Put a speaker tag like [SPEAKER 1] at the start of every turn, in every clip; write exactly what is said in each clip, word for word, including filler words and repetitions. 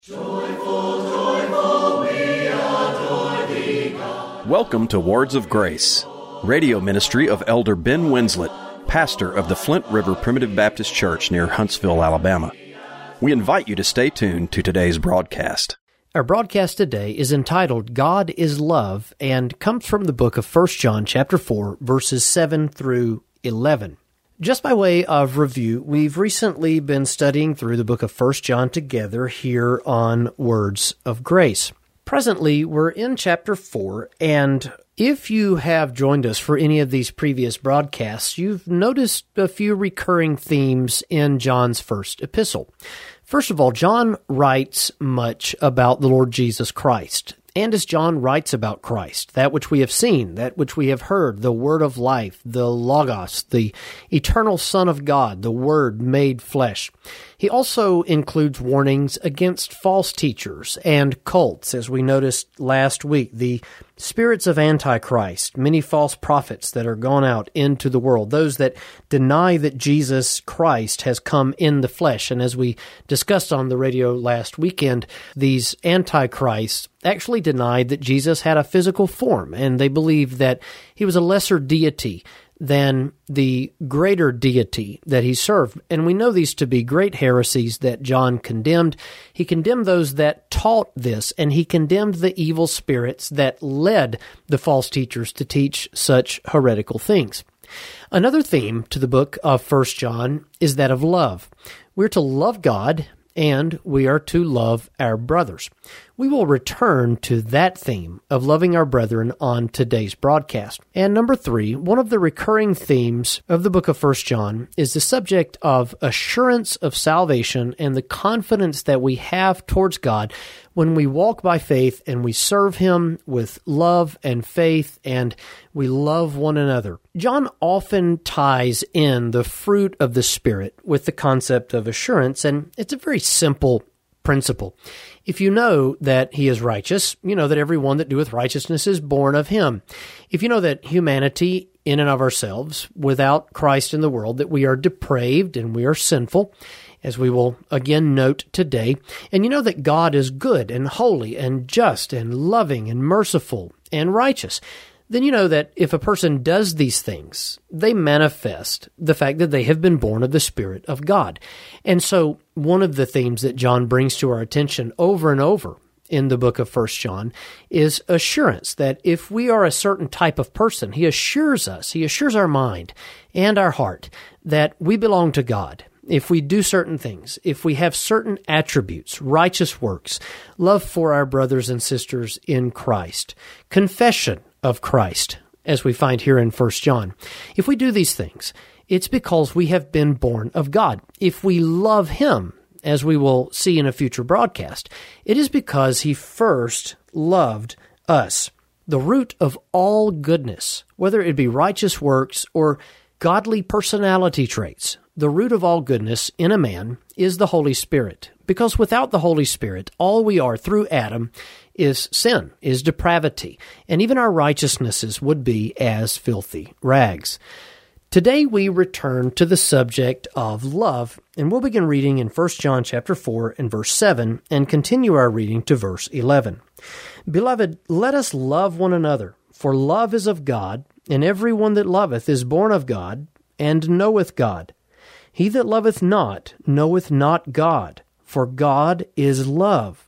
[SPEAKER 1] Joyful, joyful, we adore thee, God.
[SPEAKER 2] Welcome to Words of Grace, radio ministry of Elder Ben Winslet, pastor of the Flint River Primitive Baptist Church near Huntsville, Alabama. We invite you to stay tuned to today's broadcast.
[SPEAKER 3] Our broadcast today is entitled God is Love and comes from the book of First John chapter four, verses seven through eleven. Just by way of review, we've recently been studying through the book of First John together here on Words of Grace. Presently, we're in chapter four, and if you have joined us for any of these previous broadcasts, you've noticed a few recurring themes in John's first epistle. First of all, John writes much about the Lord Jesus Christ. And as John writes about Christ, that which we have seen, that which we have heard, the Word of life, the Logos, the eternal Son of God, the Word made flesh, he also includes warnings against false teachers and cults, as we noticed last week, the spirits of Antichrist, many false prophets that are gone out into the world, those that deny that Jesus Christ has come in the flesh. And as we discussed on the radio last weekend, these Antichrists actually denied that Jesus had a physical form, and they believed that he was a lesser deity than the greater deity that he served. And we know these to be great heresies that John condemned. He condemned those that taught this, and he condemned the evil spirits that led the false teachers to teach such heretical things. Another theme to the book of First John is that of love. We're to love God, and we are to love our brothers. We will return to that theme of loving our brethren on today's broadcast. And number three, one of the recurring themes of the book of First John is the subject of assurance of salvation and the confidence that we have towards God when we walk by faith and we serve Him with love and faith and we love one another. John often ties in the fruit of the Spirit with the concept of assurance, and it's a very simple principle. If you know that He is righteous, you know that everyone that doeth righteousness is born of Him. If you know that humanity in and of ourselves, without Christ in the world, that we are depraved and we are sinful, as we will again note today, and you know that God is good and holy and just and loving and merciful and righteous, then you know that if a person does these things, they manifest the fact that they have been born of the Spirit of God. And so one of the themes that John brings to our attention over and over in the book of First John is assurance, that if we are a certain type of person, he assures us, he assures our mind and our heart that we belong to God. If we do certain things, if we have certain attributes, righteous works, love for our brothers and sisters in Christ, confession of Christ, as we find here in First John, if we do these things, it's because we have been born of God. If we love Him, as we will see in a future broadcast, it is because He first loved us. The root of all goodness, whether it be righteous works or godly personality traits, the root of all goodness in a man is the Holy Spirit. Because without the Holy Spirit, all we are through Adam is sin, is depravity, and even our righteousnesses would be as filthy rags. Today we return to the subject of love, and we'll begin reading in First John chapter four and verse seven, and continue our reading to verse eleven. Beloved, let us love one another, for love is of God, and every one that loveth is born of God, and knoweth God. He that loveth not knoweth not God, for God is love.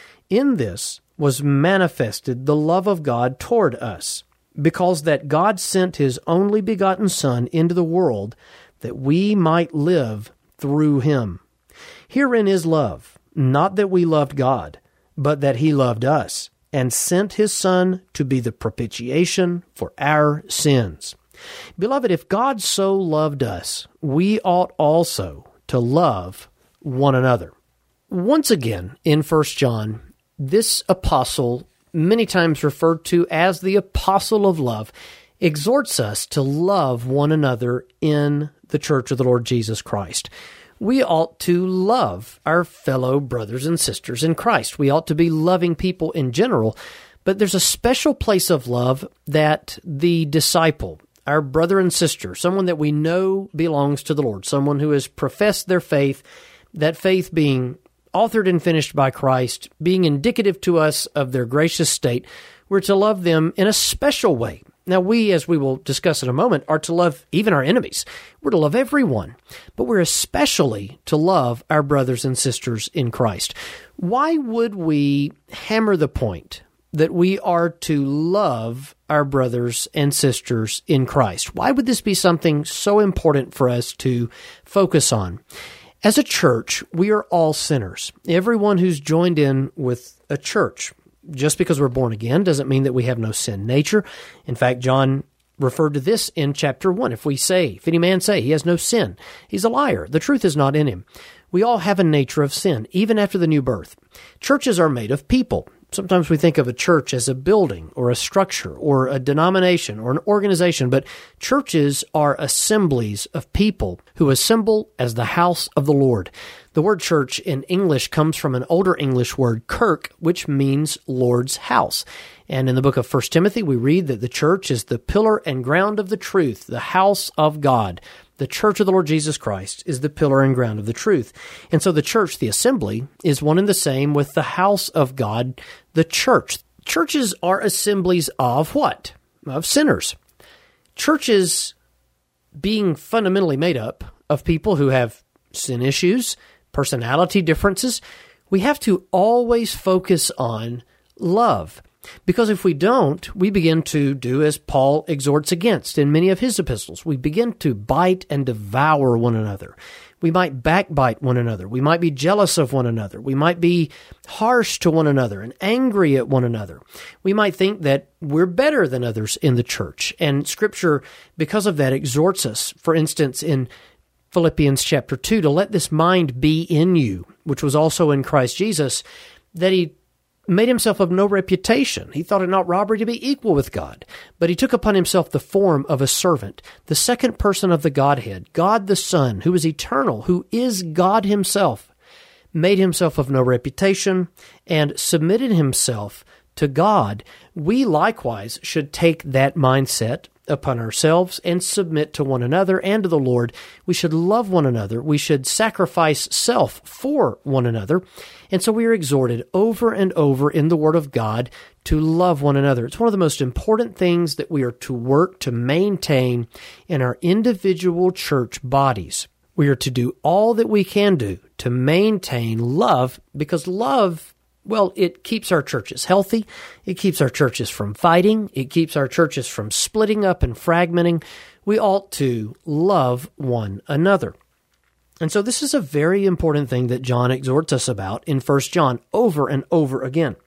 [SPEAKER 3] In this was manifested the love of God toward us, because that God sent His only begotten Son into the world, that we might live through Him. Herein is love, not that we loved God, but that He loved us, and sent His Son to be the propitiation for our sins. Beloved, if God so loved us, we ought also to love one another. Once again, in First John, this apostle, many times referred to as the apostle of love, exhorts us to love one another in the church of the Lord Jesus Christ. We ought to love our fellow brothers and sisters in Christ. We ought to be loving people in general, but there's a special place of love that the disciple, our brother and sister, someone that we know belongs to the Lord, someone who has professed their faith, that faith being authored and finished by Christ, being indicative to us of their gracious state, we're to love them in a special way. Now, we, as we will discuss in a moment, are to love even our enemies. We're to love everyone, but we're especially to love our brothers and sisters in Christ. Why would we hammer the point that we are to love our brothers and sisters in Christ? Why would this be something so important for us to focus on? As a church, we are all sinners. Everyone who's joined in with a church, just because we're born again doesn't mean that we have no sin nature. In fact, John referred to this in chapter one. If we say, if any man say he has no sin, he's a liar. The truth is not in him. We all have a nature of sin, even after the new birth. Churches are made of people. Sometimes we think of a church as a building or a structure or a denomination or an organization, but churches are assemblies of people who assemble as the house of the Lord. The word church in English comes from an older English word, kirk, which means Lord's house. And in the book of First Timothy, we read that the church is the pillar and ground of the truth, the house of God. The church of the Lord Jesus Christ is the pillar and ground of the truth. And so the church, the assembly, is one and the same with the house of God, the church. Churches are assemblies of what? Of sinners. Churches being fundamentally made up of people who have sin issues, personality differences, we have to always focus on love. Because if we don't, we begin to do as Paul exhorts against in many of his epistles. We begin to bite and devour one another. We might backbite one another. We might be jealous of one another. We might be harsh to one another and angry at one another. We might think that we're better than others in the church. And Scripture, because of that, exhorts us, for instance, in Philippians chapter two, to let this mind be in you, which was also in Christ Jesus, that he made himself of no reputation. He thought it not robbery to be equal with God, but he took upon himself the form of a servant, the second person of the Godhead, God the Son, who is eternal, who is God himself, made himself of no reputation and submitted himself to God. We likewise should take that mindset upon ourselves and submit to one another and to the Lord. We should love one another. We should sacrifice self for one another. And so we are exhorted over and over in the Word of God to love one another. It's one of the most important things that we are to work to maintain in our individual church bodies. We are to do all that we can do to maintain love, because love, well, it keeps our churches healthy. It keeps our churches from fighting. It keeps our churches from splitting up and fragmenting. We ought to love one another. And so this is a very important thing that John exhorts us about in First John over and over again.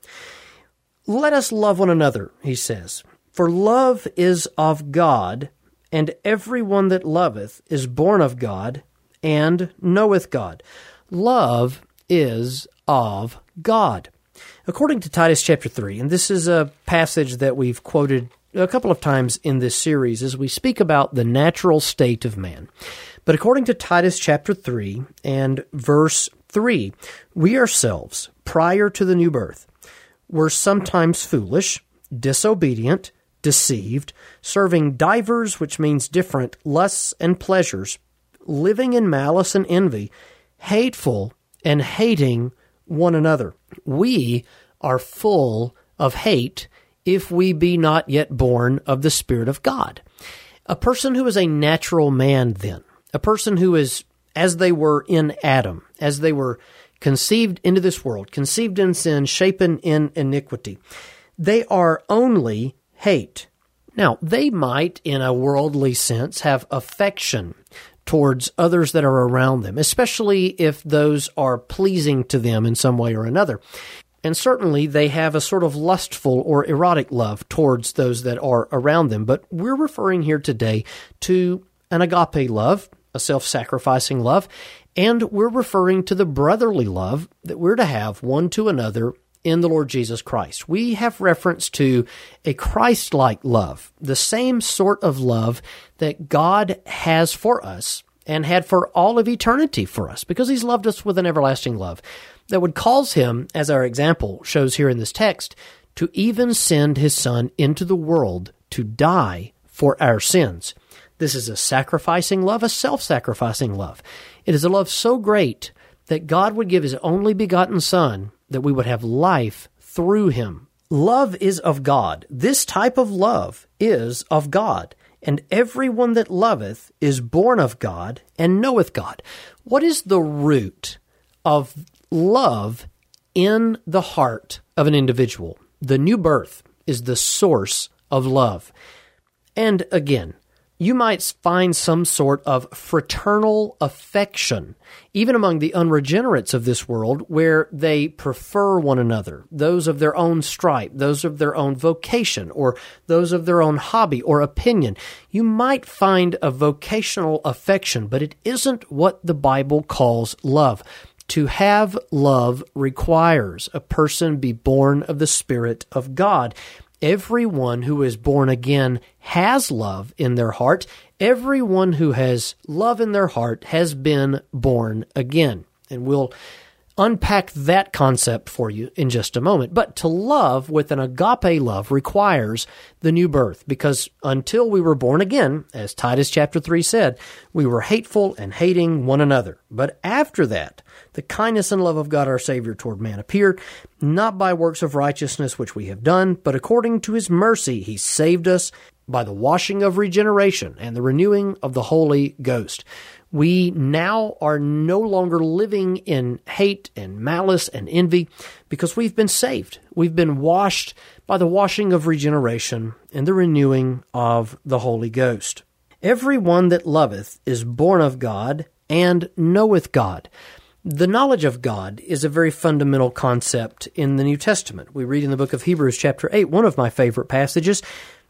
[SPEAKER 3] Let us love one another, he says, for love is of God, and every one that loveth is born of God and knoweth God. Love is of God. According to Titus chapter three, and this is a passage that we've quoted a couple of times in this series as we speak about the natural state of man. But according to Titus chapter three and verse three, we ourselves, prior to the new birth, were sometimes foolish, disobedient, deceived, serving divers, which means different, lusts and pleasures, living in malice and envy, hateful and hating one another. We are full of hate if we be not yet born of the Spirit of God. A person who is a natural man then, a person who is as they were in Adam, as they were conceived into this world, conceived in sin, shapen in iniquity, they are only hate. Now, they might, in a worldly sense, have affection towards others that are around them, especially if those are pleasing to them in some way or another. And certainly they have a sort of lustful or erotic love towards those that are around them. But we're referring here today to an agape love, a self-sacrificing love, and we're referring to the brotherly love that we're to have one to another in the Lord Jesus Christ. We have reference to a Christ-like love, the same sort of love that God has for us and had for all of eternity for us, because He's loved us with an everlasting love that would cause Him, as our example shows here in this text, to even send His Son into the world to die for our sins. This is a sacrificing love, a self-sacrificing love. It is a love so great that God would give His only begotten Son, that we would have life through Him. Love is of God. This type of love is of God. And everyone that loveth is born of God and knoweth God. What is the root of love in the heart of an individual? The new birth is the source of love. And again, you might find some sort of fraternal affection, even among the unregenerates of this world, where they prefer one another, those of their own stripe, those of their own vocation, or those of their own hobby or opinion. You might find a vocational affection, but it isn't what the Bible calls love. To have love requires a person be born of the Spirit of God. Everyone who is born again has love in their heart. Everyone who has love in their heart has been born again. And we'll unpack that concept for you in just a moment. But to love with an agape love requires the new birth, because until we were born again, as Titus chapter three said, we were hateful and hating one another. But after that, the kindness and love of God our Savior toward man appeared, not by works of righteousness which we have done, but according to His mercy He saved us by the washing of regeneration and the renewing of the Holy Ghost. We now are no longer living in hate and malice and envy because we've been saved. We've been washed by the washing of regeneration and the renewing of the Holy Ghost. Everyone that loveth is born of God and knoweth God. The knowledge of God is a very fundamental concept in the New Testament. We read in the book of Hebrews chapter eight, one of my favorite passages,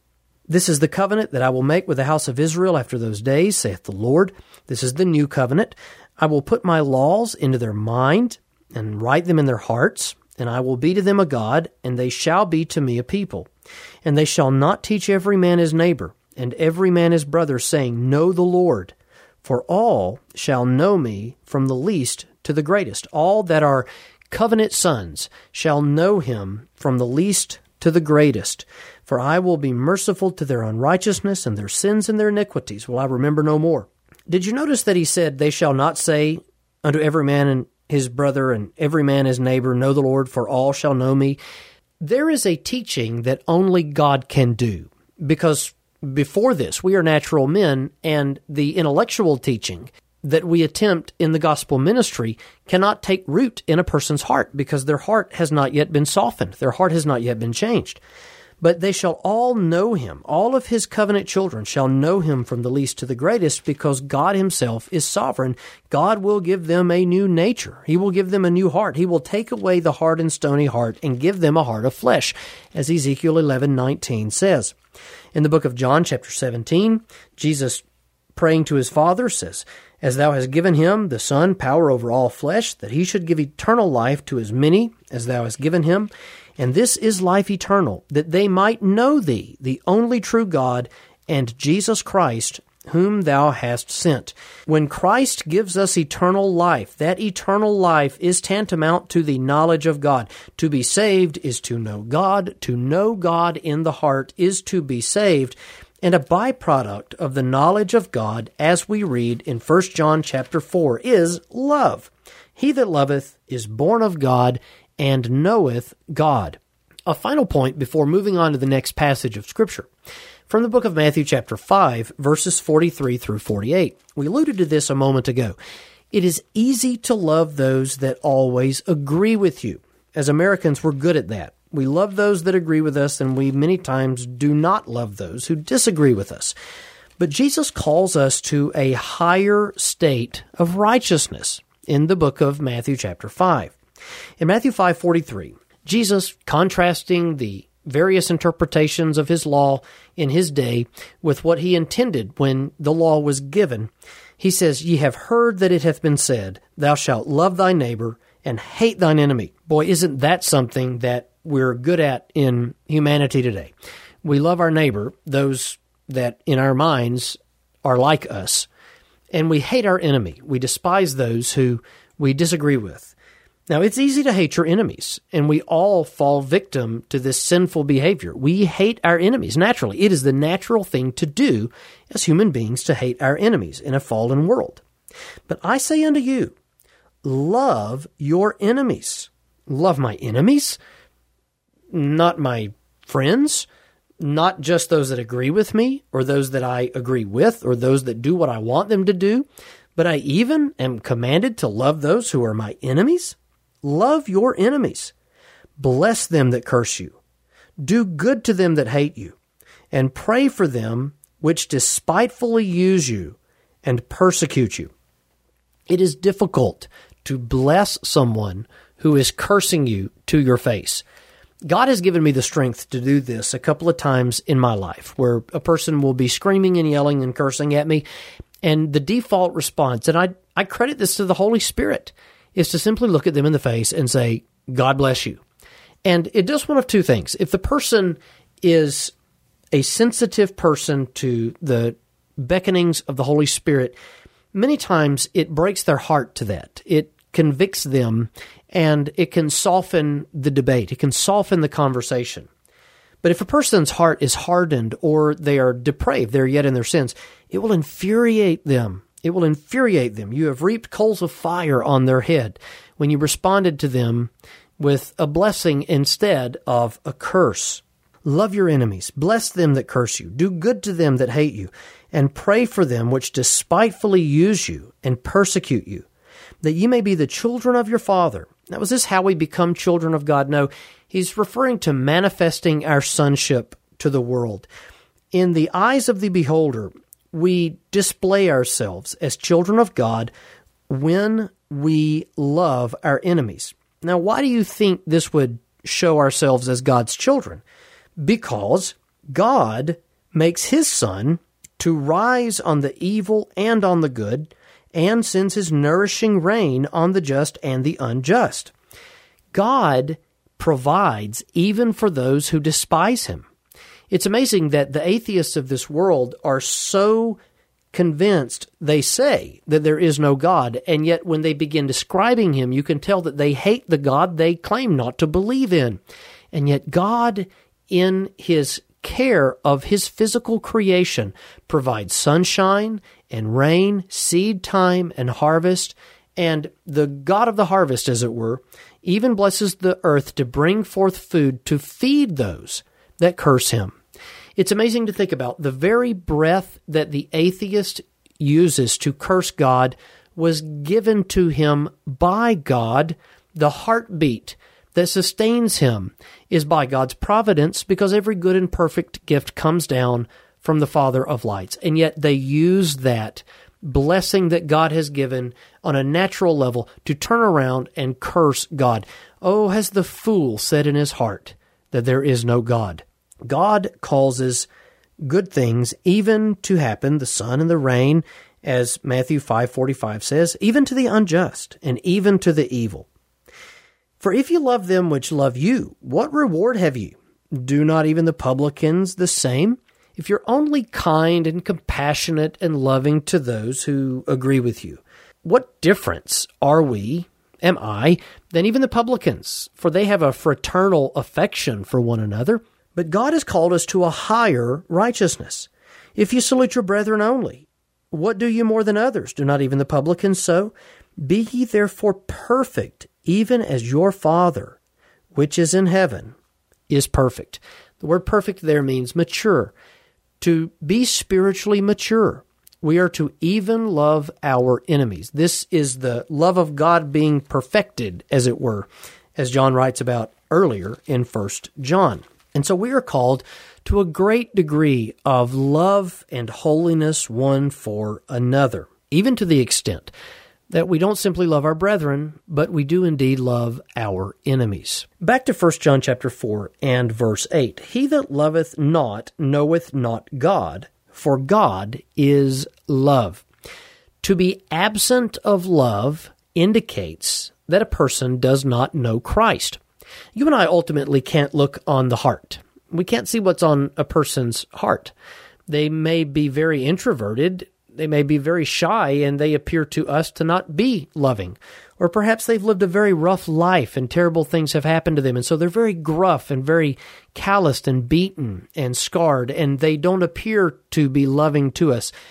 [SPEAKER 3] "This is the covenant that I will make with the house of Israel after those days, saith the Lord. This is the new covenant. I will put my laws into their mind and write them in their hearts, and I will be to them a God, and they shall be to me a people. And they shall not teach every man his neighbor, and every man his brother, saying, Know the Lord. For all shall know me from the least to the greatest. All that are covenant sons shall know him from the least to the greatest. For I will be merciful to their unrighteousness, and their sins and their iniquities will I remember no more." Did you notice that he said, "They shall not say unto every man and his brother and every man his neighbor, Know the Lord, for all shall know me"? There is a teaching that only God can do, because before this, we are natural men, and the intellectual teaching that we attempt in the gospel ministry cannot take root in a person's heart, because their heart has not yet been softened. Their heart has not yet been changed. But they shall all know him. All of his covenant children shall know him from the least to the greatest, because God himself is sovereign. God will give them a new nature. He will give them a new heart. He will take away the hard and stony heart and give them a heart of flesh, as Ezekiel eleven nineteen says. In the book of John, chapter seventeen, Jesus, praying to his Father, says, "As thou hast given him, the Son, power over all flesh, that he should give eternal life to as many as thou hast given him. And this is life eternal, that they might know thee, the only true God, and Jesus Christ, whom thou hast sent." When Christ gives us eternal life, that eternal life is tantamount to the knowledge of God. To be saved is to know God. To know God in the heart is to be saved. And a byproduct of the knowledge of God, as we read in First John chapter four, is love. "He that loveth is born of God, and knoweth God." A final point before moving on to the next passage of Scripture. From the book of Matthew chapter five, verses forty-three through forty-eight. We alluded to this a moment ago. It is easy to love those that always agree with you. As Americans, we're good at that. We love those that agree with us, and we many times do not love those who disagree with us. But Jesus calls us to a higher state of righteousness in the book of Matthew chapter five. In Matthew five forty-three, Jesus, contrasting the various interpretations of his law in his day with what he intended when the law was given, he says, "Ye have heard that it hath been said, Thou shalt love thy neighbor and hate thine enemy." Boy, isn't that something that we're good at in humanity today? We love our neighbor, those that in our minds are like us, and we hate our enemy. We despise those who we disagree with. Now, it's easy to hate your enemies, and we all fall victim to this sinful behavior. We hate our enemies naturally. It is the natural thing to do as human beings to hate our enemies in a fallen world. But I say unto you, love your enemies. Love my enemies? Not my friends? Not just those that agree with me, or those that I agree with, or those that do what I want them to do, but I even am commanded to love those who are my enemies? Love your enemies. Bless them that curse you. Do good to them that hate you, and pray for them which despitefully use you and persecute you. It is difficult to bless someone who is cursing you to your face. God has given me the strength to do this a couple of times in my life, where a person will be screaming and yelling and cursing at me, and the default response, and I, I credit this to the Holy Spirit, is to simply look at them in the face and say, God bless you. And it does one of two things. If the person is a sensitive person to the beckonings of the Holy Spirit, many times it breaks their heart to that. It convicts them, and it can soften the debate. It can soften the conversation. But if a person's heart is hardened, or they are depraved, they're yet in their sins, it will infuriate them. It will infuriate them. You have reaped coals of fire on their head when you responded to them with a blessing instead of a curse. Love your enemies. Bless them that curse you. Do good to them that hate you. And pray for them which despitefully use you and persecute you, that ye may be the children of your Father. Now, is this how we become children of God? No, he's referring to manifesting our sonship to the world. In the eyes of the beholder, we display ourselves as children of God when we love our enemies. Now, why do you think this would show ourselves as God's children? Because God makes his sun to rise on the evil and on the good, and sends his nourishing rain on the just and the unjust. God provides even for those who despise him. It's amazing that the atheists of this world are so convinced, they say, that there is no God, and yet when they begin describing him, you can tell that they hate the God they claim not to believe in. And yet God, in his care of his physical creation, provides sunshine and rain, seed time and harvest, and the God of the harvest, as it were, even blesses the earth to bring forth food to feed those that curse him. It's amazing to think about the very breath that the atheist uses to curse God was given to him by God. The heartbeat that sustains him is by God's providence, because every good and perfect gift comes down from the Father of lights. And yet they use that blessing that God has given on a natural level to turn around and curse God. Oh, has the fool said in his heart that there is no God? God causes good things even to happen, the sun and the rain, as Matthew five forty-five says, even to the unjust and even to the evil. For if you love them which love you, what reward have you? Do not even the publicans the same? If you're only kind and compassionate and loving to those who agree with you, what difference are we, am I, than even the publicans? For they have a fraternal affection for one another. But God has called us to a higher righteousness. If you salute your brethren only, what do you more than others? Do not even the publicans so? Be ye therefore perfect, even as your Father, which is in heaven, is perfect. The word perfect there means mature. To be spiritually mature, we are to even love our enemies. This is the love of God being perfected, as it were, as John writes about earlier in First John. And so we are called to a great degree of love and holiness one for another, even to the extent that we don't simply love our brethren, but we do indeed love our enemies. Back to First John chapter four and verse eight. He that loveth not knoweth not God, for God is love. To be absent of love indicates that a person does not know Christ. You and I ultimately can't look on the heart. We can't see what's on a person's heart. They may be very introverted, they may be very shy, and they appear to us to not be loving. Or perhaps they've lived a very rough life and terrible things have happened to them, and so they're very gruff and very calloused and beaten and scarred, and they don't appear to be loving to us.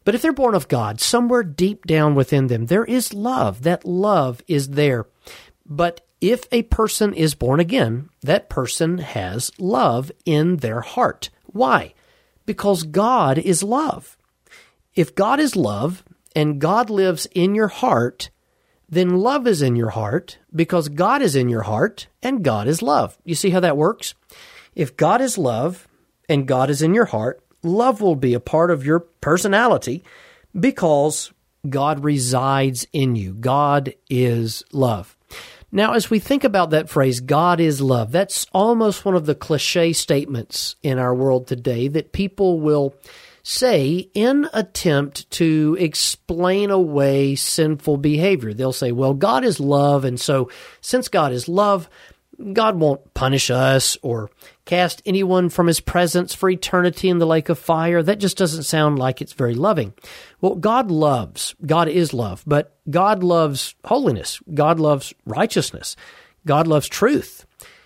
[SPEAKER 3] But if they're born of God, somewhere deep down within them, there is love. That love is there. But if a person is born again, that person has love in their heart. Why? Because God is love. If God is love and God lives in your heart, then love is in your heart because God is in your heart and God is love. You see how that works? If God is love and God is in your heart, love will be a part of your personality because God resides in you. God is love. Now, as we think about that phrase, God is love, that's almost one of the cliche statements in our world today that people will say in attempt to explain away sinful behavior. They'll say, well, God is love, and so since God is love, God won't punish us or cast anyone from His presence for eternity in the lake of fire. That just doesn't sound like it's very loving. Well, God loves. God is love, but God loves holiness. God loves righteousness. God loves truth.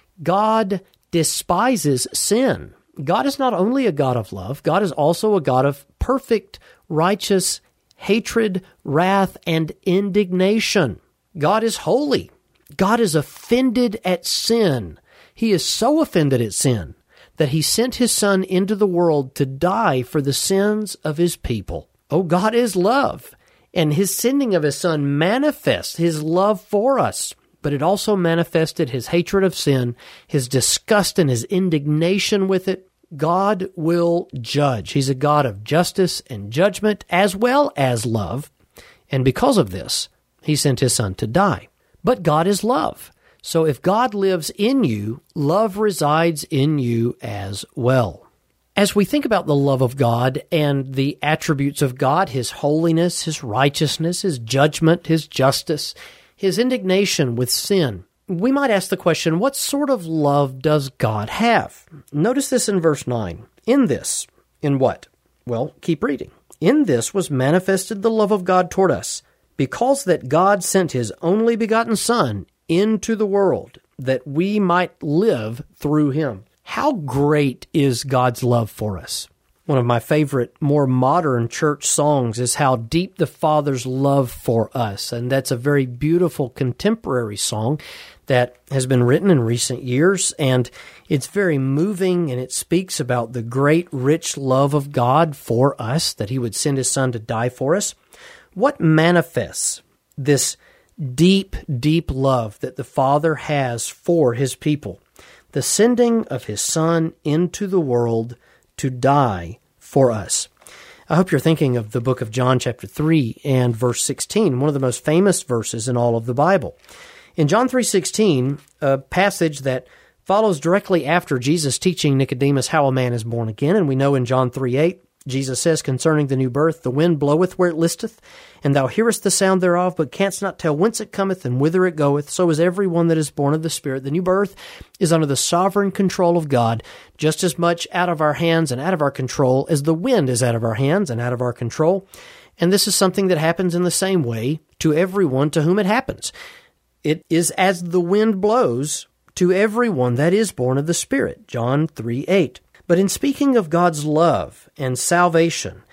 [SPEAKER 3] God despises sin. God is not only a God of love, God is also a God of perfect, righteous hatred, wrath, and indignation. God is holy. God is offended at sin. He is so offended at sin that He sent His Son into the world to die for the sins of His people. Oh, God is love, and His sending of His Son manifests His love for us, but it also manifested His hatred of sin, His disgust and His indignation with it. God will judge. He's a God of justice and judgment as well as love, and because of this, He sent His Son to die. But God is love. So if God lives in you, love resides in you as well. As we think about the love of God and the attributes of God, His holiness, His righteousness, His judgment, His justice, His indignation with sin, we might ask the question, what sort of love does God have? Notice this in verse nine. In this, in what? Well, keep reading. In this was manifested the love of God toward us, because that God sent His only begotten Son into the world, that we might live through Him. How great is God's love for us? One of my favorite, more modern church songs is How Deep the Father's Love for Us, and that's a very beautiful contemporary song that has been written in recent years, and it's very moving, and it speaks about the great, rich love of God for us, that He would send His Son to die for us. What manifests this deep, deep love that the Father has for His people? The sending of His Son into the world to die for us. I hope you're thinking of the book of John chapter three and verse sixteen, one of the most famous verses in all of the Bible. In John three sixteen, a passage that follows directly after Jesus teaching Nicodemus how a man is born again, and we know in John three eight, Jesus says concerning the new birth, the wind bloweth where it listeth, and thou hearest the sound thereof, but canst not tell whence it cometh and whither it goeth. So is every one that is born of the Spirit. The new birth is under the sovereign control of God, just as much out of our hands and out of our control as the wind is out of our hands and out of our control. And this is something that happens in the same way to everyone to whom it happens. It is as the wind blows to everyone that is born of the Spirit. John three eight. But in speaking of God's love and salvation,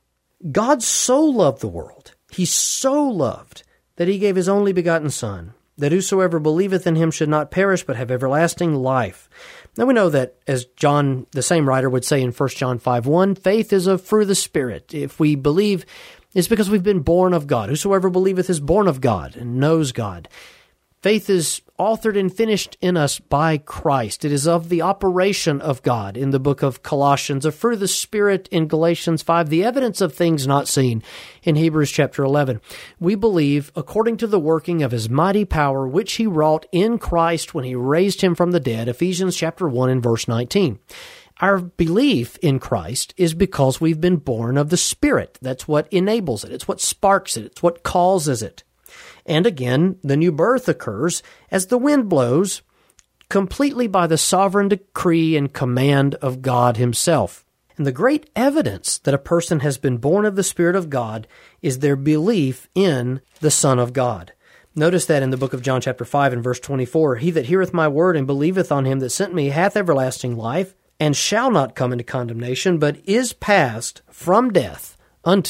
[SPEAKER 3] God so loved the world, He so loved, that He gave His only begotten Son, that whosoever believeth in Him should not perish, but have everlasting life. Now we know that, as John, the same writer, would say in First John five one, faith is a fruit of the Spirit. If we believe, it's because we've been born of God. Whosoever believeth is born of God and knows God. Faith is authored and finished in us by Christ. It is of the operation of God in the book of Colossians, a fruit of the Spirit in Galatians five, the evidence of things not seen in Hebrews chapter eleven. We believe according to the working of His mighty power, which He wrought in Christ when He raised Him from the dead, Ephesians chapter one and verse nineteen. Our belief in Christ is because we've been born of the Spirit. That's what enables it. It's what sparks it. It's what causes it. And again, the new birth occurs as the wind blows, completely by the sovereign decree and command of God Himself. And the great evidence that a person has been born of the Spirit of God is their belief in the Son of God. Notice that in the book of John chapter five and verse twenty-four, He that heareth my word and believeth on Him that sent me hath everlasting life, and shall not come into condemnation, but is passed from death unto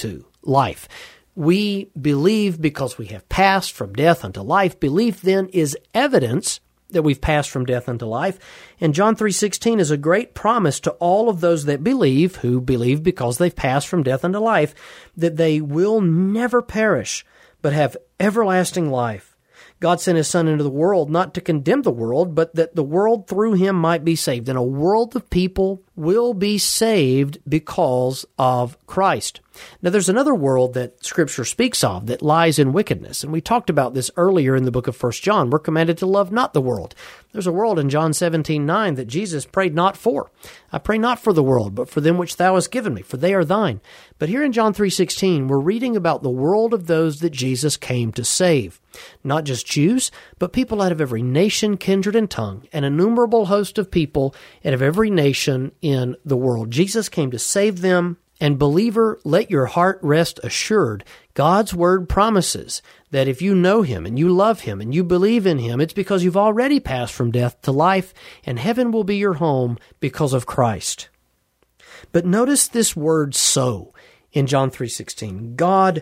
[SPEAKER 3] life. We believe because we have passed from death unto life. Belief then is evidence that we've passed from death unto life. And John three sixteen is a great promise to all of those that believe, who believe because they've passed from death unto life, that they will never perish, but have everlasting life. God sent His Son into the world not to condemn the world, but that the world through Him might be saved. And a world of people will be saved because of Christ. Now, there's another world that Scripture speaks of that lies in wickedness, and we talked about this earlier in the book of First John. We're commanded to love not the world. There's a world in John seventeen nine that Jesus prayed not for. I pray not for the world, but for them which Thou hast given me, for they are Thine. But here in John three sixteen, we're reading about the world of those that Jesus came to save. Not just Jews, but people out of every nation, kindred, and tongue, an innumerable host of people out of every nation in the world. Jesus came to save them. And believer, let your heart rest assured. God's Word promises that if you know Him and you love Him and you believe in Him, it's because you've already passed from death to life, and heaven will be your home because of Christ. But notice this word "so" in John three sixteen. God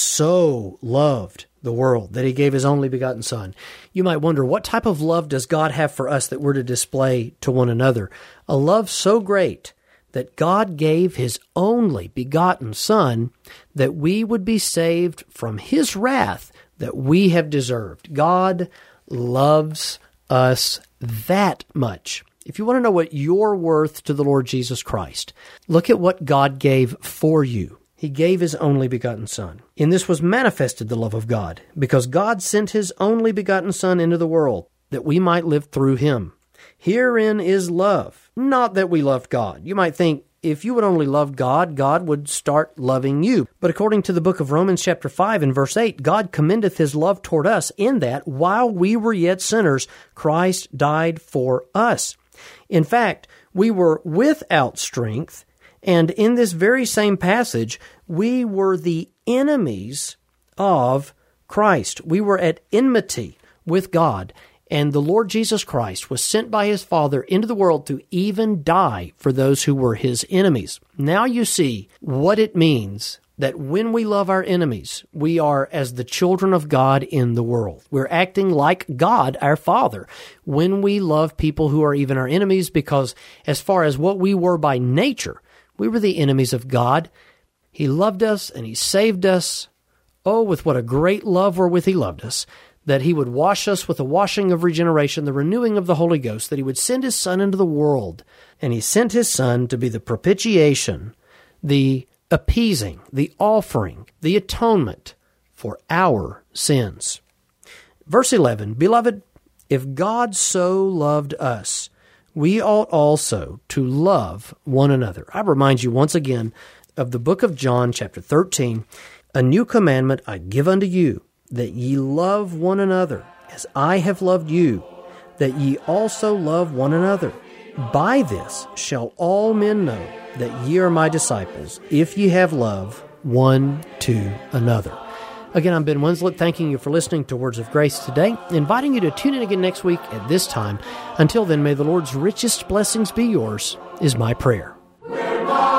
[SPEAKER 3] so loved the world that He gave His only begotten Son. You might wonder, what type of love does God have for us that we're to display to one another? A love so great that God gave His only begotten Son that we would be saved from His wrath that we have deserved. God loves us that much. If you want to know what you're worth to the Lord Jesus Christ, look at what God gave for you. He gave His only begotten Son. In this was manifested the love of God, because God sent His only begotten Son into the world, that we might live through Him. Herein is love, not that we loved God. You might think, if you would only love God, God would start loving you. But according to the book of Romans chapter five and verse eight, God commendeth His love toward us in that, while we were yet sinners, Christ died for us. In fact, we were without strength, and in this very same passage, we were the enemies of Christ. We were at enmity with God. And the Lord Jesus Christ was sent by His Father into the world to even die for those who were His enemies. Now you see what it means that when we love our enemies, we are as the children of God in the world. We're acting like God, our Father, when we love people who are even our enemies, because as far as what we were by nature, we were the enemies of God. He loved us and He saved us. Oh, with what a great love wherewith He loved us, that He would wash us with the washing of regeneration, the renewing of the Holy Ghost, that He would send His Son into the world. And He sent His Son to be the propitiation, the appeasing, the offering, the atonement for our sins. Verse eleven, Beloved, if God so loved us, we ought also to love one another. I remind you once again of the book of John, chapter thirteen, A new commandment I give unto you, that ye love one another, as I have loved you, that ye also love one another. By this shall all men know that ye are my disciples, if ye have love one to another. Again, I'm Ben Winslet, thanking you for listening to Words of Grace today, inviting you to tune in again next week at this time. Until then, may the Lord's richest blessings be yours, is my prayer.
[SPEAKER 1] We're